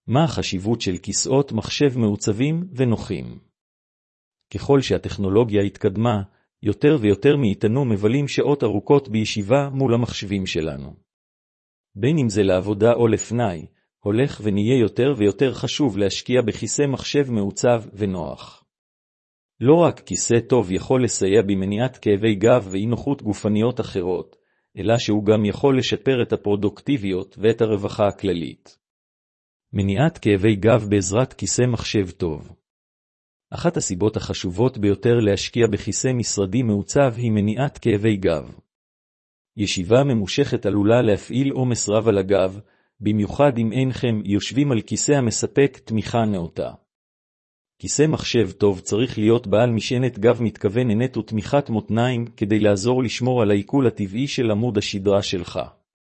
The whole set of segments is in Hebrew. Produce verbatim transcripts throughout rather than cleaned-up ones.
מה החשיבות של כיסאות מחשב מעוצבים ונוחים? ככל שהטכנולוגיה התקדמה, יותר ויותר מאיתנו מבלים שעות ארוכות בישיבה מול המחשבים שלנו. בין אם זה לעבודה או לפנאי, הולך ונהיה יותר ויותר חשוב להשקיע בכיסא מחשב מעוצב ונוח. לא רק כיסא טוב יכול לסייע במניעת כאבי גב ואי נוחות גופניות אחרות, אלא שהוא גם יכול לשפר את הפרודוקטיביות ואת הרווחה הכללית. מניעת כאבי גב בעזרת כיסא מחשב טוב. אחת הסיבות החשובות ביותר להשקיע בכיסא משרדי מעוצב היא מניעת כאבי גב. ישיבה ממושכת עלולה להפעיל עומס רב על הגב, במיוחד אם אינכם יושבים על כיסא המספק תמיכה נאותה. כיסא מחשב טוב צריך להיות בעל משענת גב מתכווננת ותמיכת מותניים כדי לעזור לשמור על העיכול הטבעי של עמוד השדרה שלך.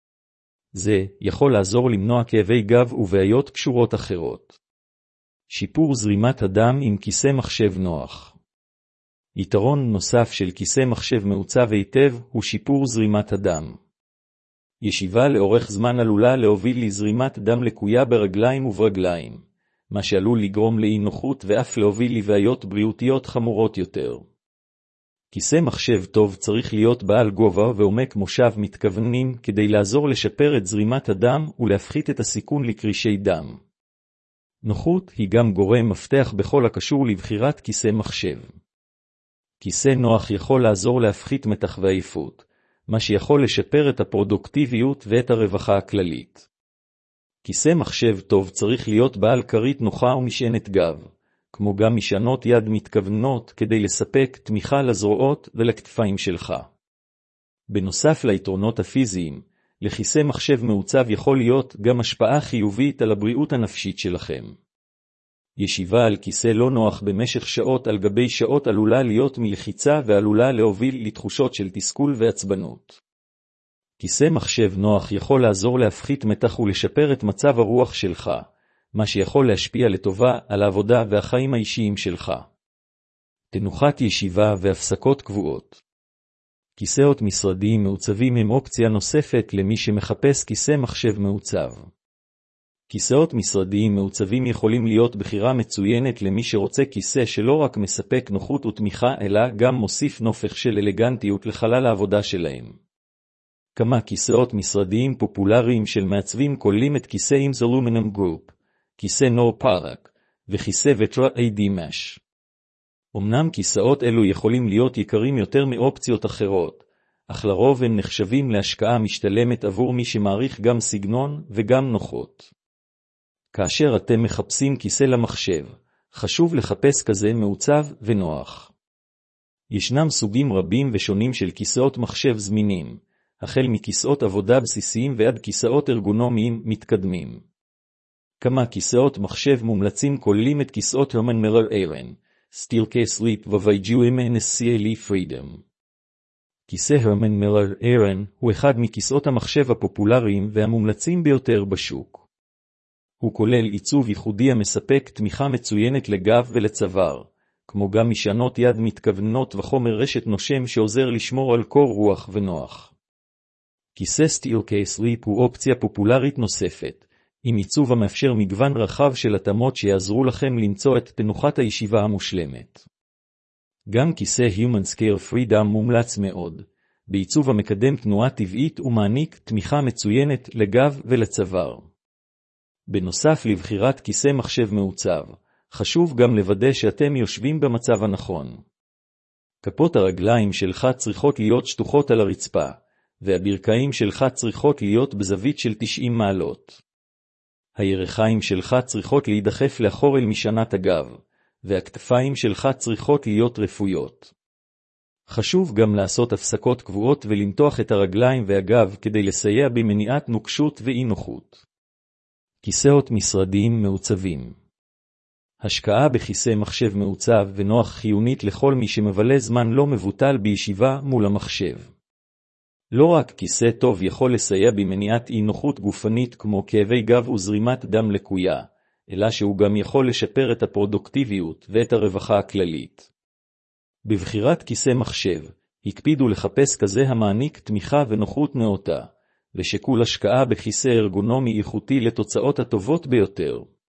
זה יכול לעזור למנוע כאבי גב ובעיות קשורות אחרות. שיפור זרימת הדם עם כיסא מחשב נוח. יתרון נוסף של כיסא מחשב מעוצב היטב הוא שיפור זרימת הדם. ישיבה לאורך זמן עלולה להוביל לזרימת דם לקויה ברגליים וברגליים, מה שעלול לגרום לאי נוחות ואף להוביל לבעיות בריאותיות חמורות יותר. כיסא מחשב טוב צריך להיות בעל גובה ועומק מושב מתכוונים כדי לעזור לשפר את זרימת הדם ולהפחית את הסיכון לקרישי דם. נוחות היא גם גורם מפתח בכל הקשור לבחירת כיסא מחשב. כיסא נוח יכול לעזור להפחית מתח ועייפות, מה שיכול לשפר את הפרודוקטיביות ואת הרווחה הכללית. כיסא מחשב טוב צריך להיות בעל כרית נוחה ומשענת גב, כמו גם משענות יד מתכוונות כדי לספק תמיכה לזרועות ולכתפיים שלך. בנוסף ליתרונות הפיזיים, לכיסא מחשב מעוצב יכול להיות גם השפעה חיובית על הבריאות הנפשית שלכם. ישיבה על כיסא לא נוח במשך שעות על גבי שעות עלולה להיות מלחיצה ועלולה להוביל לתחושות של תסכול ועצבנות. כיסא מחשב נוח יכול לעזור להפחית מתח ולשפר את מצב הרוח שלך, מה שיכול להשפיע לטובה על העבודה והחיים האישיים שלך. תנוחת ישיבה והפסקות קבועות. כיסאות משרדיים מעוצבים הם אופציה נוספת למי שמחפש כיסא מחשב מעוצב. כיסאות משרדיים מעוצבים יכולים להיות בחירה מצוינת למי שרוצה כיסא שלא רק מספק נוחות ותמיכה אלא גם מוסיף נופך של אלגנטיות לחלל העבודה שלהם. כמה כיסאות משרדיים פופולריים של מעצבים כוללים את כיסא אימס אלומינום גרופ, כיסא נור פארק וכיסא וטרה איי די מש. אמנם כיסאות אלו יכולים להיות יקרים יותר מאופציות אחרות, אך לרוב הם נחשבים להשקעה משתלמת עבור מי שמעריך גם סגנון וגם נוחות. כאשר אתם מחפשים כיסא למחשב, חשוב לחפש כזה מעוצב ונוח. ישנם סוגים רבים ושונים של כיסאות מחשב זמינים, החל מכיסאות עבודה בסיסיים ועד כיסאות ארגונומיים מתקדמים. כמה כיסאות מחשב מומלצים כוללים את כיסאות הרמן מילר איירן, Steelcase Leap ו-Vigil אן אס סי אל Freedom. כיסא הרמן מילר איירן הוא אחד מכיסאות המחשב הפופולריים והמומלצים ביותר בשוק. הוא כולל עיצוב ייחודי המספק תמיכה מצוינת לגב ולצוואר, כמו גם משענות יד מתכוונות וחומר רשת נושם שעוזר לשמור על קור רוח ונוח. כיסא Steelcase Leap הוא אופציה פופולרית נוספת, עם עיצוב המאפשר מגוון רחב של התאמות שיעזרו לכם למצוא את תנוחת הישיבה המושלמת. גם כיסא Human Scale Freedom מומלץ מאוד, בעיצוב המקדם תנועה טבעית ומעניק תמיכה מצוינת לגב ולצוואר. בנוסף לבחירת כיסא מחשב מעוצב, חשוב גם לוודא שאתם יושבים במצב הנכון. כפות הרגליים שלך צריכות להיות שטוחות על הרצפה, והברכיים שלך צריכות להיות בזווית של תשעים מעלות. הירכיים שלך צריכות להידחף לאחור אל משענת הגב, והכתפיים שלך צריכות להיות רפויות. חשוב גם לעשות הפסקות קבועות ולמתוח את הרגליים והגב כדי לסייע במניעת נוקשות ואי נוחות. כיסאות משרדיים מעוצבים. השקעה בכיסא מחשב מעוצב ונוח חיונית לכל מי שמבלה זמן לא מבוטל בישיבה מול המחשב. לא רק כיסא טוב יכול לסייע במניעת אי נוחות גופנית כמו כאבי גב וזרימת דם לקויה, אלא שהוא גם יכול לשפר את הפרודוקטיביות ואת הרווחה הכללית. בבחירת כיסא מחשב, הקפידו לחפש כזה המעניק תמיכה ונוחות נאותה, ושקול השקעה בכיסא ארגונומי איכותי לתוצאות הטובות ביותר.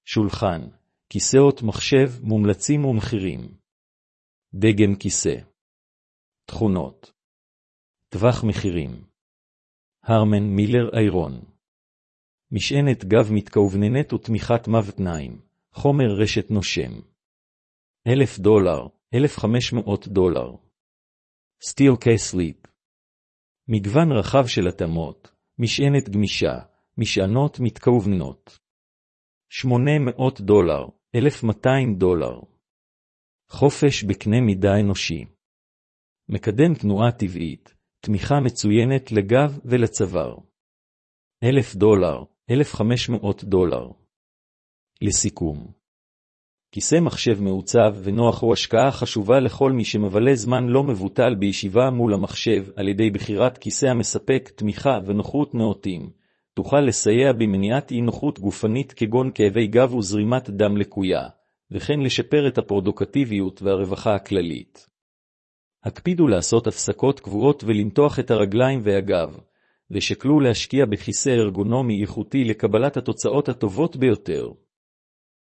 שולחן, כיסאות מחשב מומלצים ומחירים. דגם כיסא. תכונות. טווח מחירים. הרמן מילר איירון. משענת גב מתכווננת ותמיכת מבטניים. חומר רשת נושם. אלף דולר, אלף וחמש מאות דולר. סטיל קייסליפ. מגוון רחב של התאמות, משענת גמישה, משענות מתכווננות. שמונה מאות דולר, אלף ומאתיים דולר. חופש בקנה מידה אנושי. מקדם תנועה טבעית, תמיכה מצוינת לגב ולצוואר. אלף דולר, אלף וחמש מאות דולר. לסיכום. כיסא מחשב מעוצב ונוח הוא השקעה חשובה לכל מי שמבלה זמן לא מבוטל בישיבה מול המחשב על ידי בחירת כיסא המספק תמיכה ונוחות נאותים. תוכל לסייע במניעת אי נוחות גופנית כגון כאבי גב וזרימת דם לקויה, וכן לשפר את הפרודוקטיביות והרווחה הכללית. הקפידו לעשות הפסקות קבועות ולמתוח את הרגליים והגב, ושקלו להשקיע בכיסא ארגונומי איכותי לקבלת התוצאות הטובות ביותר.